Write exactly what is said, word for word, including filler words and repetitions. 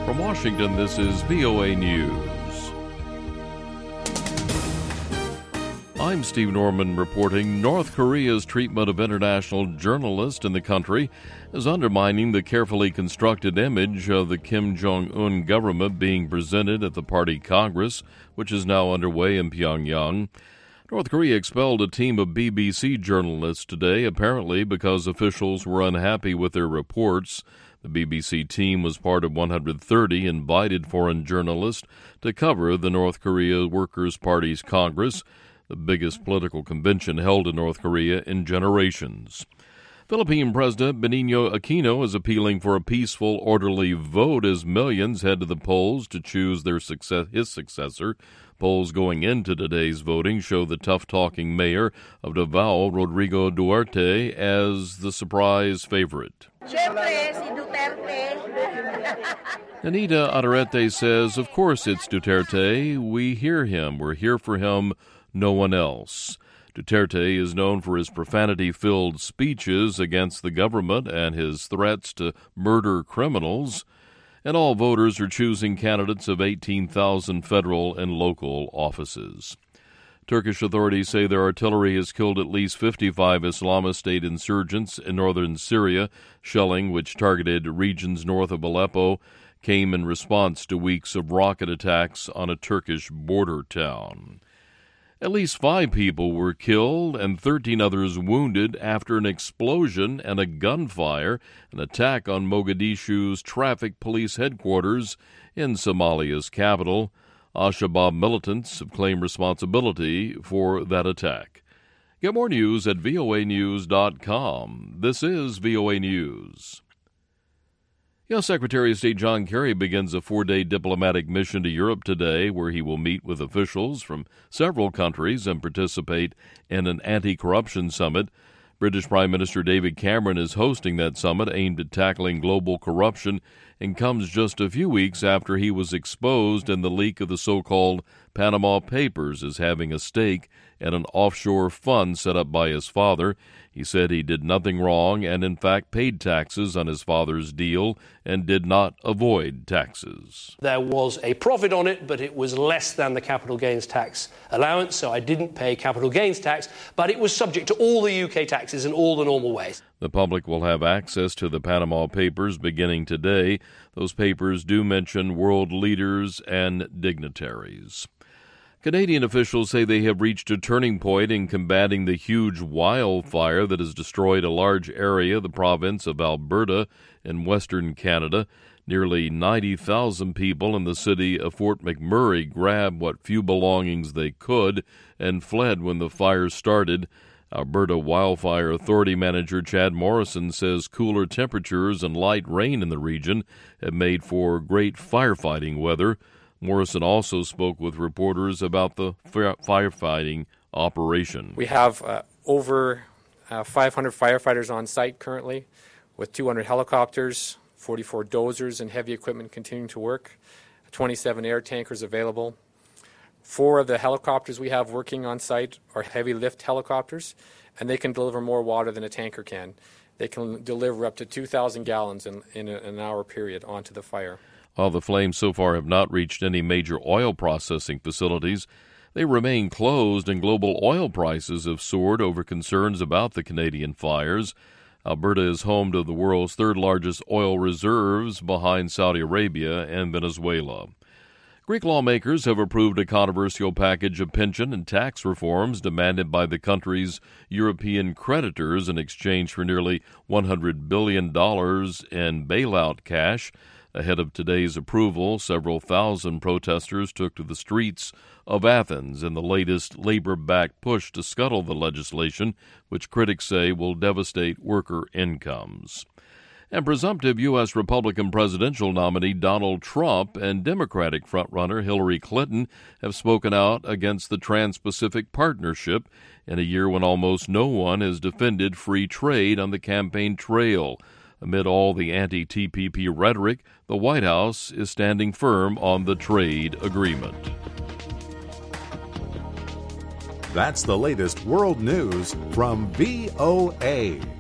From Washington, this is V O A News. I'm Steve Norman reporting. North Korea's treatment of international journalists in the country is undermining the carefully constructed image of the Kim Jong-un government being presented at the Party Congress, which is now underway in Pyongyang. North Korea expelled a team of B B C journalists today, apparently because officials were unhappy with their reports. The B B C team was part of one hundred thirty invited foreign journalists to cover the North Korea Workers' Party's Congress, the biggest political convention held in North Korea in generations. Philippine President Benigno Aquino is appealing for a peaceful, orderly vote as millions head to the polls to choose their success, his successor. Polls going into today's voting show the tough-talking mayor of Davao, Rodrigo Duterte, as the surprise favorite. Siyempre, si Duterte. Anita Adarete says, of course it's Duterte. We hear him. We're here for him. No one else. Duterte is known for his profanity-filled speeches against the government and his threats to murder criminals. And all voters are choosing candidates of eighteen thousand federal and local offices. Turkish authorities say their artillery has killed at least fifty-five Islamist State insurgents in northern Syria. Shelling, which targeted regions north of Aleppo, came in response to weeks of rocket attacks on a Turkish border town. At least five people were killed and thirteen others wounded after an explosion and a gunfire, an attack on Mogadishu's traffic police headquarters in Somalia's capital. Al-Shabaab militants have claimed responsibility for that attack. Get more news at V O A news dot com. This is V O A News. U S. Secretary of State John Kerry begins a four-day diplomatic mission to Europe today, where he will meet with officials from several countries and participate in an anti-corruption summit. British Prime Minister David Cameron is hosting that summit aimed at tackling global corruption and comes just a few weeks after he was exposed in the leak of the so-called Panama Papers as having a stake in an offshore fund set up by his father. He said he did nothing wrong and, in fact, paid taxes on his father's deal and did not avoid taxes. There was a profit on it, but it was less than the capital gains tax allowance, so I didn't pay capital gains tax, but it was subject to all the U K taxes in all the normal ways. The public will have access to the Panama Papers beginning today. Those papers do mention world leaders and dignitaries. Canadian officials say they have reached a turning point in combating the huge wildfire that has destroyed a large area of the province of Alberta in western Canada. Nearly ninety thousand people in the city of Fort McMurray grabbed what few belongings they could and fled when the fire started. Alberta Wildfire Authority Manager Chad Morrison says cooler temperatures and light rain in the region have made for great firefighting weather. Morrison also spoke with reporters about the firefighting operation. We have uh, over uh, five hundred firefighters on site currently, with two hundred helicopters, forty-four dozers and heavy equipment continuing to work, twenty-seven air tankers available. Four of the helicopters we have working on site are heavy lift helicopters, and they can deliver more water than a tanker can. They can deliver up to two thousand gallons in, in a, an hour period onto the fire. While the flames so far have not reached any major oil processing facilities, they remain closed and global oil prices have soared over concerns about the Canadian fires. Alberta is home to the world's third-largest oil reserves behind Saudi Arabia and Venezuela. Greek lawmakers have approved a controversial package of pension and tax reforms demanded by the country's European creditors in exchange for nearly one hundred billion dollars in bailout cash. Ahead of today's approval, several thousand protesters took to the streets of Athens in the latest labor-backed push to scuttle the legislation, which critics say will devastate worker incomes. And presumptive U S. Republican presidential nominee Donald Trump and Democratic frontrunner Hillary Clinton have spoken out against the Trans-Pacific Partnership in a year when almost no one has defended free trade on the campaign trail. Amid all the anti-T P P rhetoric, the White House is standing firm on the trade agreement. That's the latest world news from V O A.